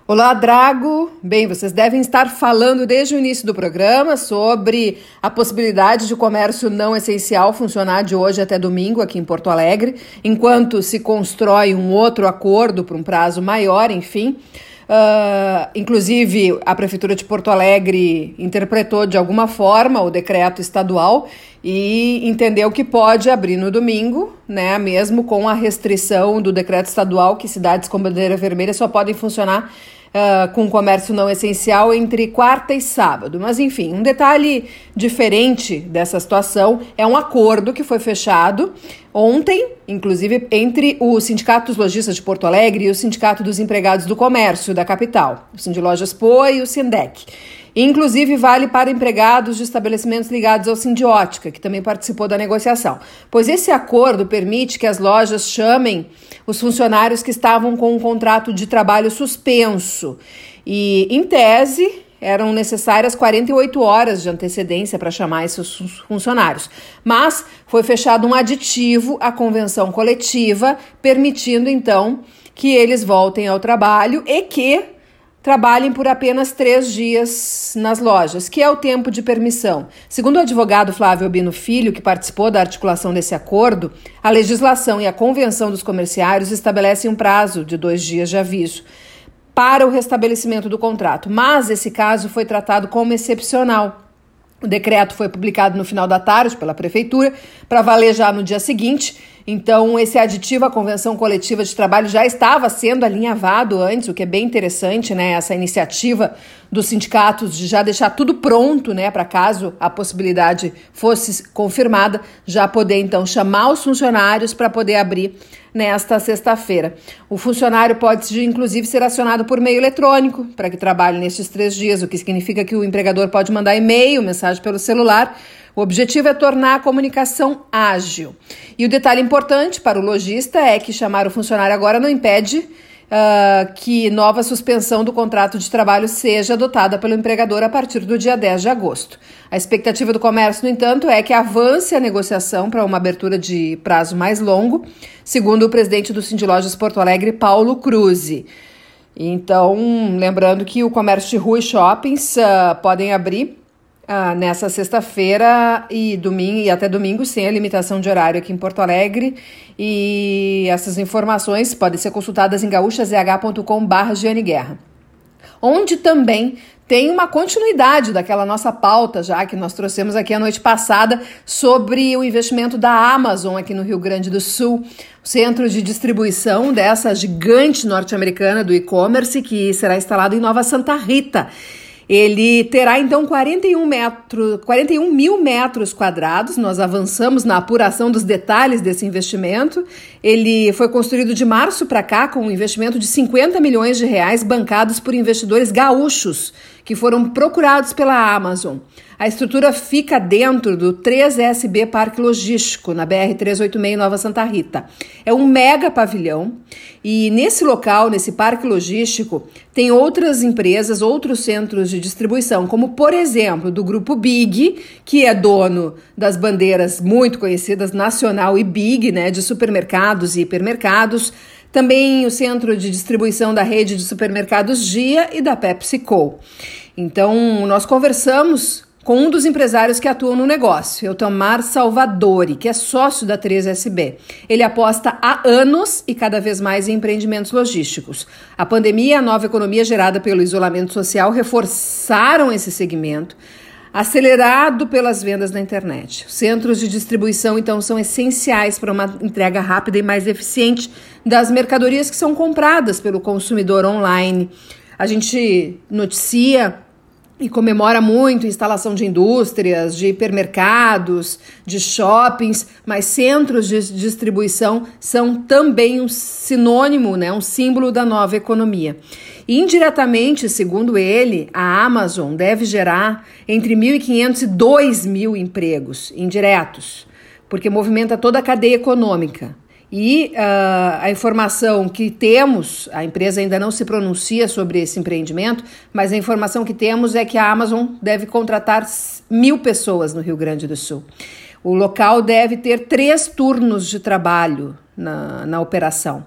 Olá, Drago. Bem, vocês devem estar falando desde o início do programa sobre a possibilidade de o comércio não essencial funcionar de hoje até domingo aqui em Porto Alegre, enquanto se constrói um outro acordo por um prazo maior, enfim. Inclusive, a Prefeitura de Porto Alegre interpretou de alguma forma o decreto estadual e entendeu que pode abrir no domingo, né, mesmo com a restrição do decreto estadual que cidades com bandeira vermelha só podem funcionar com comércio não essencial entre quarta e sábado. Mas, enfim, um detalhe diferente dessa situação é um acordo que foi fechado ontem, inclusive, entre o Sindicato dos Lojistas de Porto Alegre e o Sindicato dos Empregados do Comércio da capital, o Sindilojas Poa e o Sindec. Inclusive, vale para empregados de estabelecimentos ligados ao Sindiótica, que também participou da negociação, pois esse acordo permite que as lojas chamem os funcionários que estavam com um contrato de trabalho suspenso e, em tese, eram necessárias 48 horas de antecedência para chamar esses funcionários. Mas foi fechado um aditivo à convenção coletiva, permitindo, então, que eles voltem ao trabalho e que trabalhem por apenas 3 dias nas lojas, que é o tempo de permissão. Segundo o advogado Flávio Albino Filho, que participou da articulação desse acordo, a legislação e a convenção dos comerciários estabelecem um prazo de 2 dias de aviso para o restabelecimento do contrato, mas esse caso foi tratado como excepcional. O decreto foi publicado no final da tarde pela Prefeitura para valer já no dia seguinte. Então, esse aditivo à Convenção Coletiva de Trabalho já estava sendo alinhavado antes, o que é bem interessante, né? Essa iniciativa dos sindicatos de já deixar tudo pronto, né? Para caso a possibilidade fosse confirmada, já poder, então, chamar os funcionários para poder abrir nesta sexta-feira. O funcionário pode, inclusive, ser acionado por meio eletrônico para que trabalhe nestes 3 dias, o que significa que o empregador pode mandar e-mail, mensagem pelo celular. O objetivo é tornar a comunicação ágil. E o detalhe importante para o lojista é que chamar o funcionário agora não impede que nova suspensão do contrato de trabalho seja adotada pelo empregador a partir do dia 10 de agosto. A expectativa do comércio, no entanto, é que avance a negociação para uma abertura de prazo mais longo, segundo o presidente do Sindilojas Porto Alegre, Paulo Cruzzi. Então, lembrando que o comércio de rua e shoppings podem abrir nessa sexta-feira e até domingo, sem a limitação de horário aqui em Porto Alegre. E essas informações podem ser consultadas em gaúchazh.com/GianeGuerra, onde também tem uma continuidade daquela nossa pauta já que nós trouxemos aqui a noite passada sobre o investimento da Amazon aqui no Rio Grande do Sul, o centro de distribuição dessa gigante norte-americana do e-commerce que será instalado em Nova Santa Rita. Ele terá, então, 41 mil metros quadrados. Nós avançamos na apuração dos detalhes desse investimento. Ele foi construído de março para cá com um investimento de 50 milhões de reais bancados por investidores gaúchos que foram procurados pela Amazon. A estrutura fica dentro do 3SB Parque Logístico, na BR-386 Nova Santa Rita. É um mega pavilhão e nesse local, nesse parque logístico, tem outras empresas, outros centros de distribuição, como, por exemplo, do Grupo Big, que é dono das bandeiras muito conhecidas Nacional e Big, né, de supermercados e hipermercados. Também o centro de distribuição da rede de supermercados Gia e da PepsiCo. Então, nós conversamos com um dos empresários que atuam no negócio, Eltamar Salvadori, que é sócio da 3SB. Ele aposta há anos e cada vez mais em empreendimentos logísticos. A pandemia e a nova economia gerada pelo isolamento social reforçaram esse segmento, acelerado pelas vendas na internet. Os centros de distribuição, então, são essenciais para uma entrega rápida e mais eficiente das mercadorias que são compradas pelo consumidor online. A gente noticia e comemora muito a instalação de indústrias, de hipermercados, de shoppings, mas centros de distribuição são também um sinônimo, né, um símbolo da nova economia. E, indiretamente, segundo ele, a Amazon deve gerar entre 1.500 e 2.000 empregos indiretos, porque movimenta toda a cadeia econômica. E a informação que temos, a empresa ainda não se pronuncia sobre esse empreendimento, mas a informação que temos é que a Amazon deve contratar 1.000 pessoas no Rio Grande do Sul. O local deve ter 3 turnos de trabalho na operação.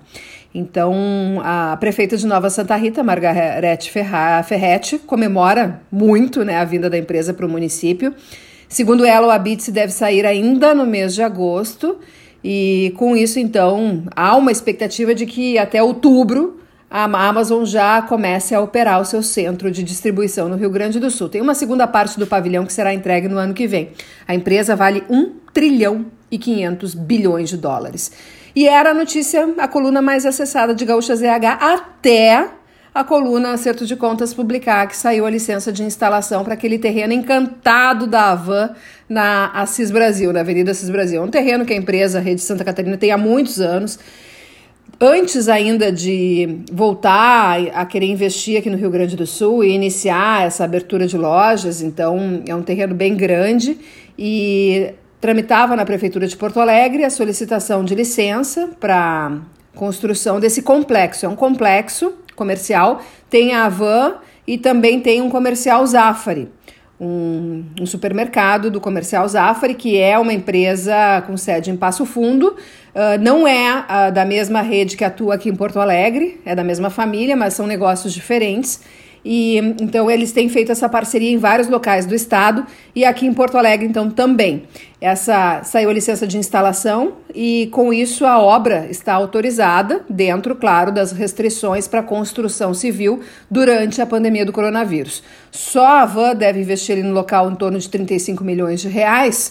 Então, a prefeita de Nova Santa Rita, Margarete Ferretti, comemora muito, né, a vinda da empresa para o município. Segundo ela, o Habite deve sair ainda no mês de agosto e, com isso, então, há uma expectativa de que até outubro a Amazon já comece a operar o seu centro de distribuição no Rio Grande do Sul. Tem uma segunda parte do pavilhão que será entregue no ano que vem. A empresa vale 1 trilhão e 500 bilhões de dólares. E era a notícia, a coluna mais acessada de Gaúcha ZH, até a coluna Acerto de Contas publicar que saiu a licença de instalação para aquele terreno encantado da Havan na Assis Brasil, na Avenida Assis Brasil. É um terreno que a empresa, a Rede Santa Catarina, tem há muitos anos. Antes ainda de voltar a querer investir aqui no Rio Grande do Sul e iniciar essa abertura de lojas, então é um terreno bem grande e tramitava na Prefeitura de Porto Alegre a solicitação de licença para construção desse complexo. É um complexo comercial, tem a Havan e também tem um comercial Zafari, um supermercado do comercial Zafari, que é uma empresa com sede em Passo Fundo. Não é da mesma rede que atua aqui em Porto Alegre, é da mesma família, mas são negócios diferentes. E então eles têm feito essa parceria em vários locais do estado e aqui em Porto Alegre então também. Saiu a licença de instalação e com isso a obra está autorizada dentro, claro, das restrições para construção civil durante a pandemia do coronavírus. Só a Havan deve investir no local em torno de 35 milhões de reais.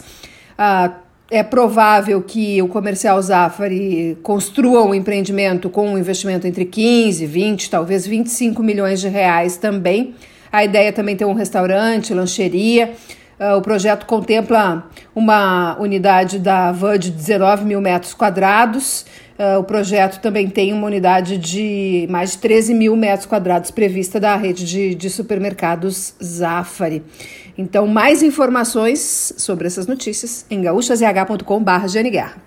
É provável que o comercial Zafari construa um empreendimento com um investimento entre 15, 20, talvez 25 milhões de reais também. A ideia é também ter um restaurante, lancheria. O projeto contempla uma unidade da Havan de 19 mil metros quadrados. O projeto também tem uma unidade de mais de 13 mil metros quadrados prevista da rede de supermercados Zafari. Então, mais informações sobre essas notícias em gaúchazh.com.br.